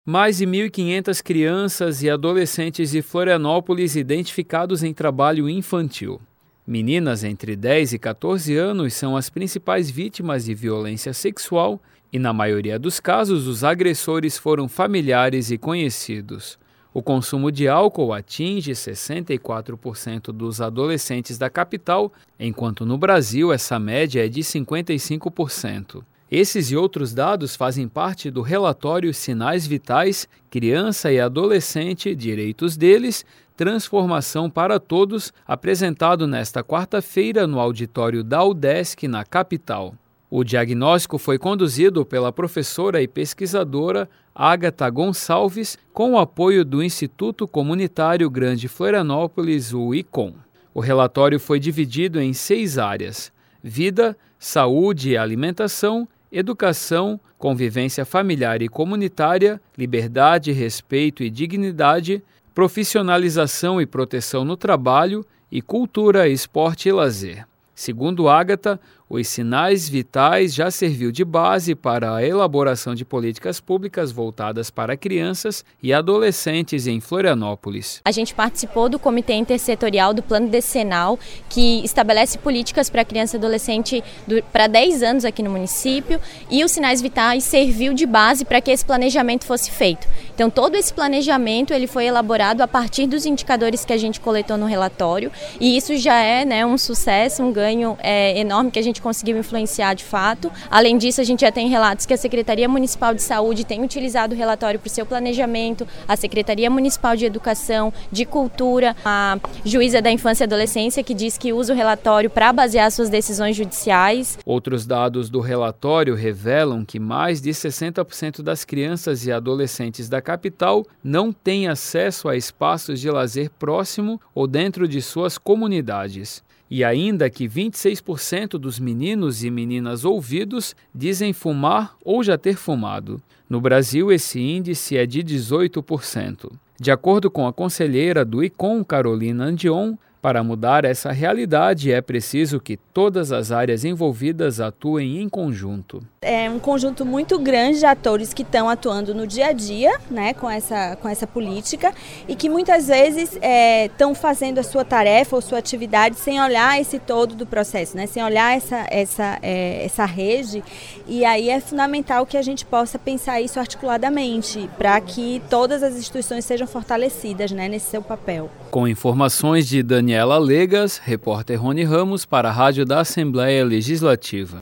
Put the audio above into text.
Mais de 1.500 crianças e adolescentes de Florianópolis identificados em trabalho infantil. Meninas entre 10 e 14 anos são as principais vítimas de violência sexual e, na maioria dos casos, os agressores foram familiares e conhecidos. O consumo de álcool atinge 64% dos adolescentes da capital, enquanto no Brasil essa média é de 55%. Esses e outros dados fazem parte do relatório Sinais Vitais, Criança e Adolescente, Direitos deles, Transformação para Todos, apresentado nesta quarta-feira no auditório da UDESC, na capital. O diagnóstico foi conduzido pela professora e pesquisadora Ágata Gonçalves, com o apoio do Instituto Comunitário Grande Florianópolis, o ICOM. O relatório foi dividido em 6 áreas: vida, saúde e alimentação, educação, convivência familiar e comunitária, liberdade, respeito e dignidade, profissionalização e proteção no trabalho e cultura, esporte e lazer. Segundo Ágata, os Sinais Vitais já serviu de base para a elaboração de políticas públicas voltadas para crianças e adolescentes em Florianópolis. A gente participou do Comitê Intersetorial do Plano Decenal, que estabelece políticas para criança e adolescente para 10 anos aqui no município, e os Sinais Vitais serviu de base para que esse planejamento fosse feito. Então, todo esse planejamento ele foi elaborado a partir dos indicadores que a gente coletou no relatório, e isso já é um sucesso, um ganho enorme que a gente conseguiu influenciar de fato. Além disso, a gente já tem relatos que a Secretaria Municipal de Saúde tem utilizado o relatório para o seu planejamento, a Secretaria Municipal de Educação, de Cultura, a Juíza da Infância e Adolescência, que diz que usa o relatório para basear suas decisões judiciais. Outros dados do relatório revelam que mais de 60% das crianças e adolescentes da capital não têm acesso a espaços de lazer próximo ou dentro de suas comunidades. E ainda que 26% dos meninos e meninas ouvidos dizem fumar ou já ter fumado. No Brasil, esse índice é de 18%. De acordo com a conselheira do ICOM, Carolina Andion, para mudar essa realidade é preciso que todas as áreas envolvidas atuem em conjunto. É um conjunto muito grande de atores que estão atuando no dia a dia, com essa política, e que muitas vezes estão fazendo a sua tarefa ou sua atividade sem olhar esse todo do processo, sem olhar essa rede. E aí é fundamental que a gente possa pensar isso articuladamente para que todas as instituições sejam fortalecidas nesse seu papel. Com informações de Daniela Legas, repórter Rony Ramos para a Rádio da Assembleia Legislativa.